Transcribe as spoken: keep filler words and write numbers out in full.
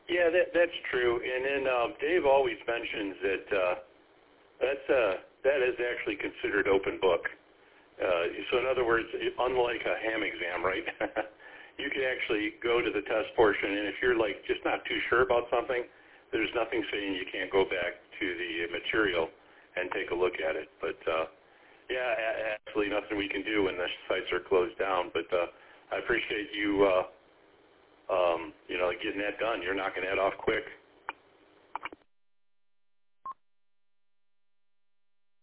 Yeah, that, that's true. And then uh, Dave always mentions that uh, that's uh, that is actually considered open book. Uh, so in other words, unlike a ham exam, right? You can actually go to the test portion, and if you're like just not too sure about something, there's nothing saying you can't go back to the material and take a look at it. But uh, yeah, absolutely nothing we can do when the sites are closed down. But uh, I appreciate you. Uh, Um, you know, getting that done. You're knocking that off quick.